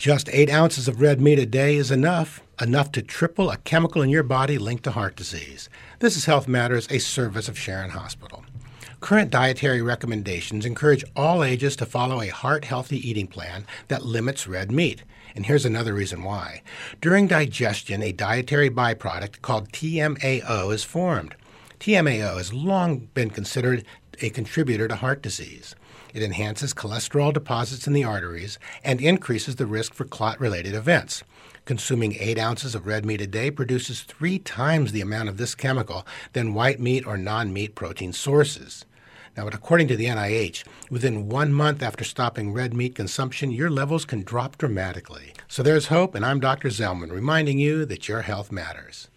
Just 8 ounces of red meat a day is enough to triple a chemical in your body linked to heart disease. This is Health Matters, a service of Sharon Hospital. Current dietary recommendations encourage all ages to follow a heart-healthy eating plan that limits red meat. And here's another reason why. During digestion, a dietary byproduct called TMAO is formed. TMAO has long been considered a contributor to heart disease. It enhances cholesterol deposits in the arteries and increases the risk for clot-related events. Consuming 8 ounces of red meat a day produces 3 times the amount of this chemical than white meat or non-meat protein sources. Now, according to the NIH, within 1 month after stopping red meat consumption, your levels can drop dramatically. So there's hope, and I'm Dr. Zellman, reminding you that your health matters.